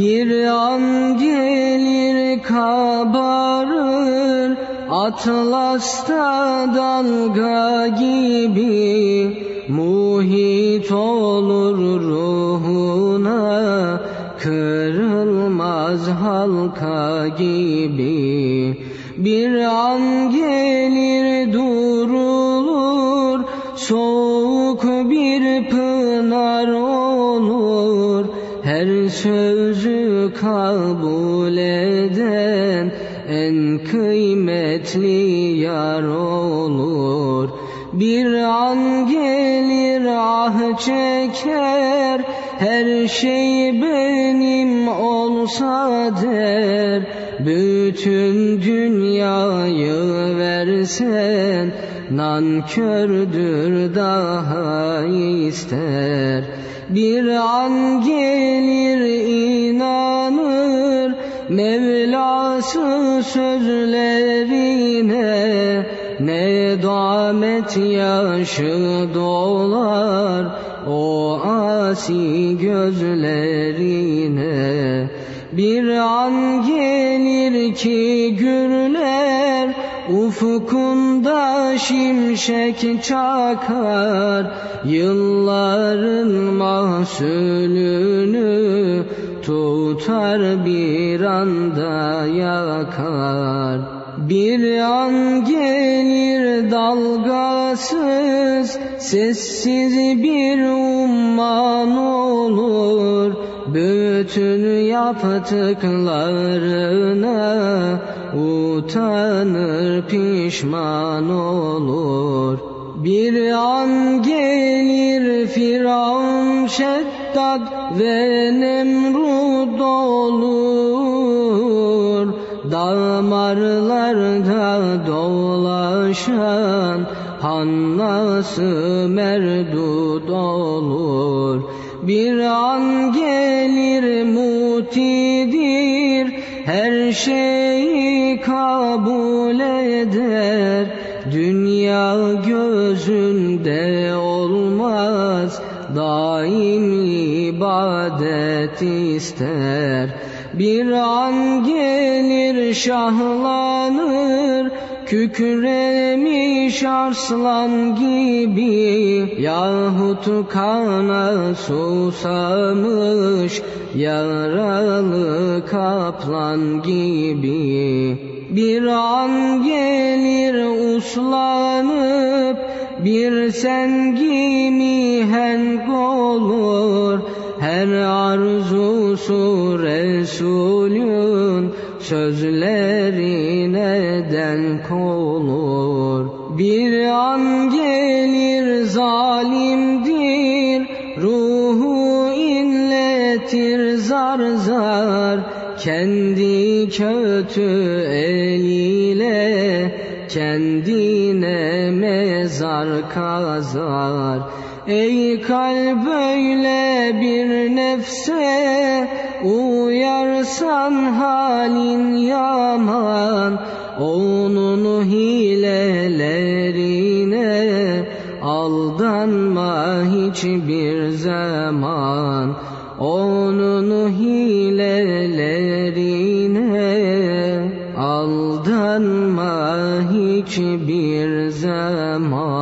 Bir an gelir kabarır Atlas'ta dalga gibi, muhit olur ruhuna kırılmaz halka gibi. Bir an gelir durulur, soğuk bir pınar olur, her sözü kabul eden en kıymetli yar olur. Bir an gelir ah çeker, her şey benim olsa der, bütün dünyayı versen nankördür daha ister. Bir an gelir inanır Mevlası sözlerine, nedamet yaşı dolar o asi gözlerine. Bir an gelir ki gürler, ufkunda şimşek çakar, yılların mahsulünü tutar bir anda yakar. Bir an gelir dalgasız, sessiz bir umman olur, bütün yaptıklarına utanır pişman olur. Bir an gelir Firavun, Şeddad ve Nemrud olur, damarlarda dolaşan Hannası Merdud olur. Bir an gelir mutidir, her şeyi kabul eder, dünya gözünde olmaz, daim ibadet ister. Bir an gelir şahlanır, kükremiş arslan gibi, yahut kana susamış yaralı kaplan gibi. Bir an gelir uslanıp bir sengi mihenk olur, her arzusu Resulün sözlerine denk olur. Bir an gelir zalimdir, ruhu inletir zar zar, kendi kötü eliyle kendine mezar kazar. Ey kalp, böyle bir nefse uyarsan halin yaman, onun hilelerine aldanma hiçbir zaman, onun hilelerine aldanma hiçbir zaman.